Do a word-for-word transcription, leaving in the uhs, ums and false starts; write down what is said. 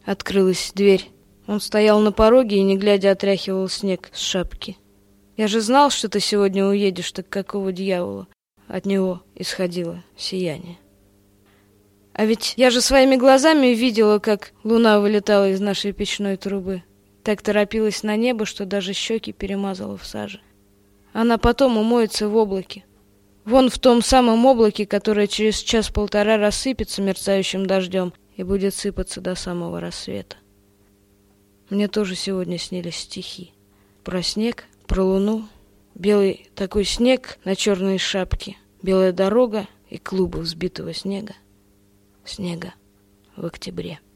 Открылась дверь. Он стоял на пороге и, не глядя, отряхивал снег с шапки. «Я же знал, что ты сегодня уедешь, так какого дьявола?» От него исходило сияние. «А ведь я же своими глазами видела, как луна вылетала из нашей печной трубы. Так торопилась на небо, что даже щеки перемазала в саже. Она потом умоется в облаке. Вон в том самом облаке, которое через час-полтора рассыпется мерцающим дождем и будет сыпаться до самого рассвета. Мне тоже сегодня снились стихи. Про снег, про луну, белый такой снег на черной шапке, белая дорога и клубы взбитого снега. Снега в октябре».